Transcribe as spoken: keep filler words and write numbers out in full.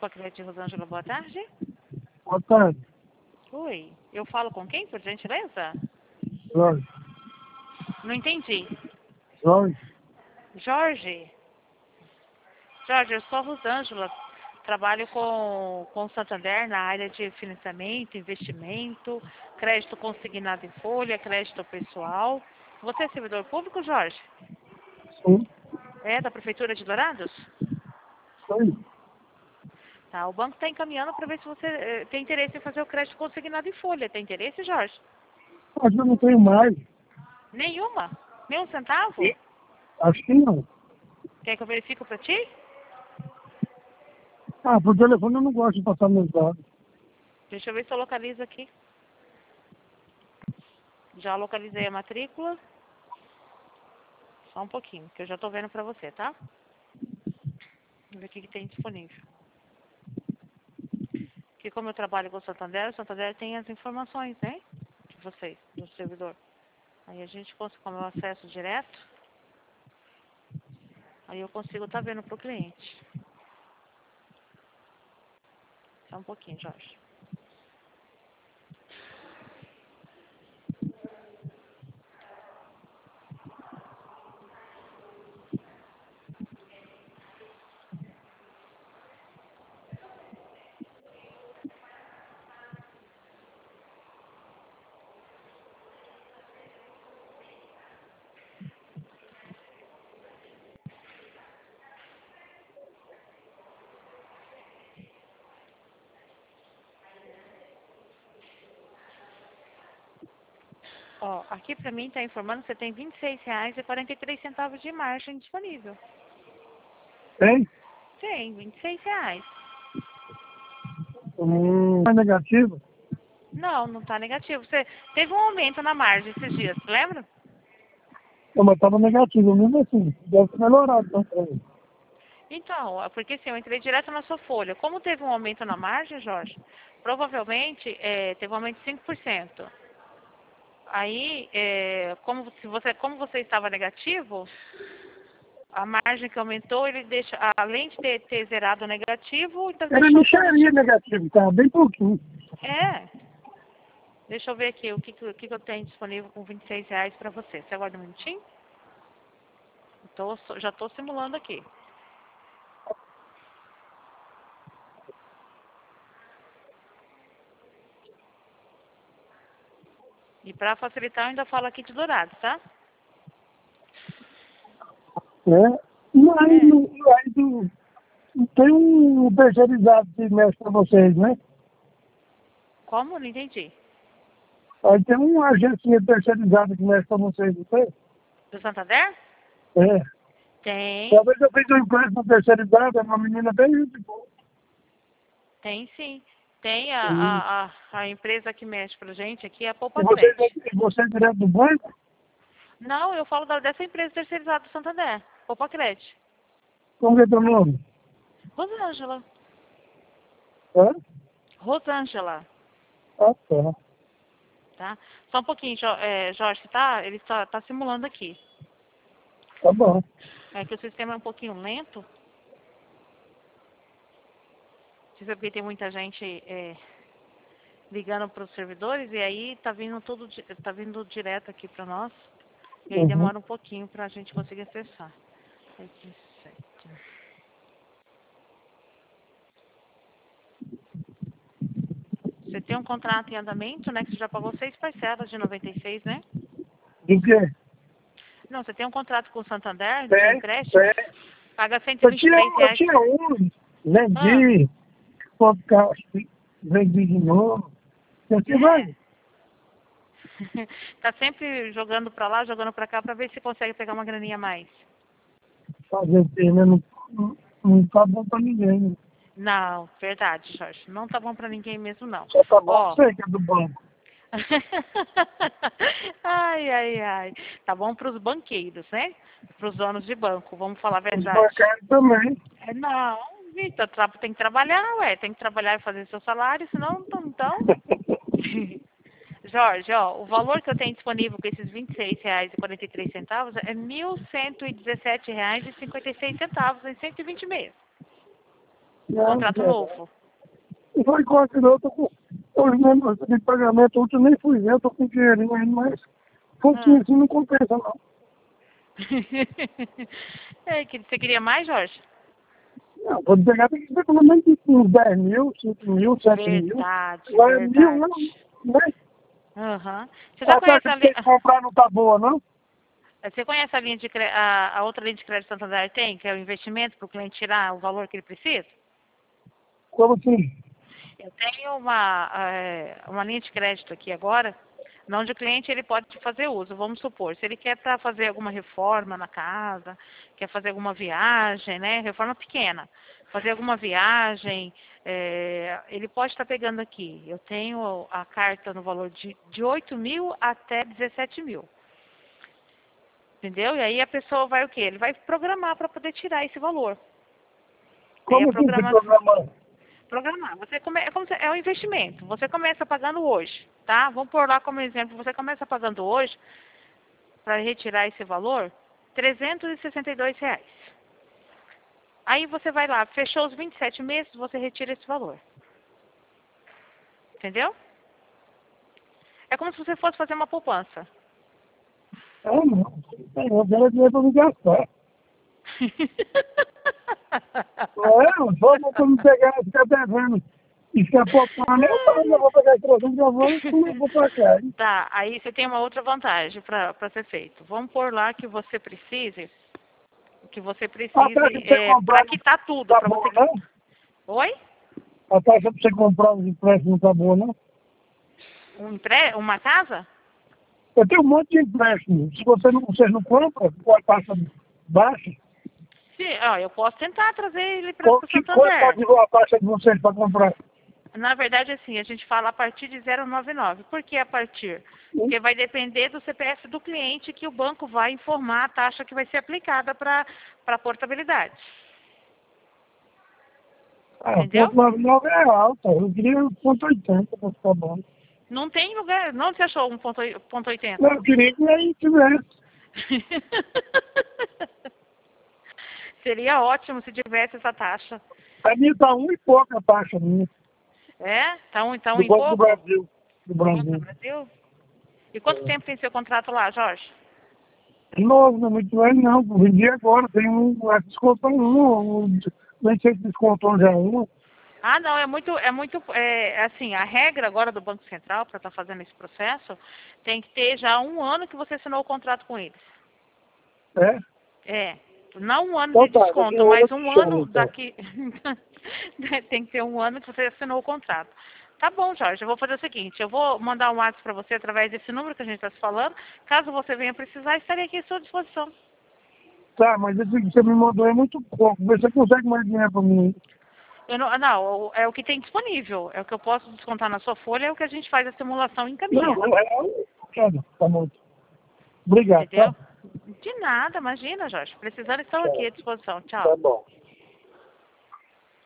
Grupo Acredite Rosângela, boa tarde. Boa tarde. Oi, eu falo com quem, por gentileza? Jorge. Não entendi. Jorge. Jorge? Jorge, eu sou a Rosângela. Trabalho com, com o Santander na área de financiamento, investimento, crédito consignado em folha, crédito pessoal. Você é servidor público, Jorge? Sim. É, da Prefeitura de Dourados? Sim. Tá, o banco está encaminhando para ver se você eh, tem interesse em fazer o crédito consignado em folha. Tem interesse, Jorge? Acho que eu não tenho mais. Nenhuma? Nem um centavo? E? Acho que não. Quer que eu verifique para ti? Ah, por telefone eu não gosto de passar meus dados. Deixa eu ver se eu localizo aqui. Já localizei a matrícula. Só um pouquinho, que eu já estou vendo para você, tá? Vamos ver o que, que tem disponível. Porque como eu trabalho com o Santander, o Santander tem as informações, né? De vocês, do servidor. Aí a gente consegue, como eu acesso direto, aí eu consigo estar vendo para o cliente. Só um pouquinho, Jorge. Ó, aqui pra mim tá informando que você tem vinte e seis reais e quarenta e três centavos de margem disponível. Tem? Tem, vinte e seis reais. Hum. É negativo? Não, não tá negativo. Você teve um aumento na margem esses dias, lembra? Não, mas estava negativo, mesmo assim. Deve ter melhorado, então, pra mim. Então, é porque assim, eu entrei direto na sua folha. Como teve um aumento na margem, Jorge, provavelmente é, teve um aumento de cinco por cento. Aí, é, como, se você, como você estava negativo, a margem que aumentou, ele deixa, além de ter, ter zerado o negativo, então Era deixou mixaria positivo. negativo, tá? Bem pouquinho. É. Deixa eu ver aqui o que, que, o que que eu tenho disponível com vinte e seis reais para você. Você aguarda um minutinho? Tô, já estou simulando aqui. E para facilitar, eu ainda falo aqui de Dourados, tá? É. E aí, É. do, e aí do, tem um terceirizado que mexe pra vocês, né? Como? Não entendi. Aí tem uma agência terceirizada que mexe pra vocês, não tem? Do Santander? É. Tem. Talvez eu fiz um empréstimo terceirizado, é uma menina bem gente boa. Tem sim. Tem a, Hum. a, a, a empresa que mexe pra gente aqui, é a E Poupa vocês, Cred. e vocês direto do banco? Não, eu falo da, dessa empresa terceirizada do Santander. Poupa Cred. Como que é teu nome? Rosângela. Hã? Rosângela. Ah, tá. Tá? Só um pouquinho, Jo- é, Jorge, tá? Ele está tá simulando aqui. Tá bom. É que o sistema é um pouquinho lento. Isso é porque tem muita gente é, ligando para os servidores e aí tá vindo tudo, di- tá vindo direto aqui para nós. E aí Uhum. demora um pouquinho para a gente conseguir acessar. dezessete. Você tem um contrato em andamento, né? Que você já pagou seis parcelas de noventa e seis, né? Do quê? Não, você tem um contrato com o Santander de Tem, empréstimo, tem. paga cento e Eu vinte e tinha, três eu reais. tinha um, Ah, vendi, pode ficar, vendi de novo. E assim vai. é. Tá sempre jogando pra lá, jogando pra cá, pra ver se consegue pegar uma graninha a mais. Fazer pena não, não, não tá bom pra ninguém, né? Não, verdade, Jorge. Não tá bom pra ninguém mesmo, não. Só tá bom Ó. pra você que é do banco. Ai, ai, ai. Tá bom pros banqueiros, né? Pros donos de banco, vamos falar a Os verdade. bancários também. É, não, Vitor, tra- tem que trabalhar, ué. Tem que trabalhar e fazer seu salário, senão, não- então... Jorge, ó, o valor que eu tenho disponível com esses vinte e seis reais e quarenta e três centavos é mil cento e dezessete reais e cinquenta e seis centavos em cento e vinte meses. Não, Contrato é. novo. E foi quase não, eu tô com os números de pagamento, outro nem fui ver, eu tô com dinheirinho aí, mas pouquinho Ah. assim não compensa não. É, que você queria mais, Jorge? Não, vou pegar, tem que ser pelo menos uns dez mil, cinco mil, sete mil. Verdade, Agora mil verdade. não, né? Aham. Você já A taxa conhece a que tem linha... que comprar não tá boa, não? Você conhece a linha de cre... a, a outra linha de crédito Santander tem, que é o investimento para o cliente tirar o valor que ele precisa? Como assim? Eu tenho uma, é, uma linha de crédito aqui agora, onde o cliente ele pode fazer uso. Vamos supor, se ele quer para fazer alguma reforma na casa, quer fazer alguma viagem, né? Reforma pequena, fazer alguma viagem, é, ele pode estar pegando aqui. Eu tenho a carta no valor de, de oito mil até dezessete mil. Entendeu? E aí a pessoa vai o quê? Ele vai programar para poder tirar esse valor. Tem a Como assim se programação. programar? Programar. Você come, é, como se- é um investimento. Você começa pagando hoje, tá? Vamos pôr lá como exemplo. Você começa pagando hoje, para retirar esse valor, trezentos e sessenta e dois reais. Aí você vai lá, fechou os vinte e sete meses, você retira esse valor. Entendeu? É como se você fosse fazer uma poupança. Ah, não. Eu quero dinheiro pra me gastar. É, vamos quando pegar, ficar devendo e ficar poupando. Eu falo, eu vou pegar esse trezentos, eu vou e eu vou pra cá. Hein? Tá, aí você tem uma outra vantagem para ser feito. Vamos pôr lá que você precise, que você A taxa precise pra você é, comprar para não quitar tudo, tá para boa, você... não? Oi? A taxa pra você comprar os empréstimos não tá boa, não? Um empre... Uma casa? Eu tenho um monte de empréstimo. Se você não, vocês não compram, com a taxa baixa, Sim, ó, eu posso tentar trazer ele para o qual- que- quanto Santander. pode a taxa de vocês para comprar? Na verdade, assim, a gente fala a partir de zero vírgula noventa e nove. Por que a partir? Hum? Porque vai depender do C P F do cliente que o banco vai informar a taxa que vai ser aplicada para a portabilidade. Ah, Entendeu? ponto noventa e nove é alta. Eu queria ponto oitenta para ficar bom. Não tem lugar. Não você achou um ponto Não, oitenta? eu queria que aí tivesse. Seria ótimo se tivesse essa taxa. A minha tá um e pouco a taxa minha, É? Tá um, tá um do em Banco do pouco? Brasil. Do Nossa, Brasil. Brasil? E quanto tempo tem seu contrato lá, Jorge? É novo, não é muito velho não. Vendi agora, tem um, descontou um, um, nem sei se descontou já um. Ah, não, é muito, é muito, é, assim, a regra agora do Banco Central para estar fazendo esse processo tem que ter já um ano que você assinou o contrato com eles. É? É, não um ano Então de tá, daqui a desconto, um ano eu mas te um chamo, ano então. daqui, tem que ter um ano que você assinou o contrato. Tá bom, Jorge, eu vou fazer o seguinte, eu vou mandar um WhatsApp para você através desse número que a gente está se falando. Caso você venha precisar, estarei aqui à sua disposição. Tá, mas esse que você me mandou é muito pouco. Vê se você consegue mais dinheiro pra mim. Eu não, não, é o que tem disponível, é o que eu posso descontar na sua folha, é o que a gente faz a simulação e encaminha. Não, é um... Tá bom. Obrigado, tá? Entendeu? De nada, imagina, Jorge. Precisando, estão aqui Tchau. à disposição. Tchau. Tá bom.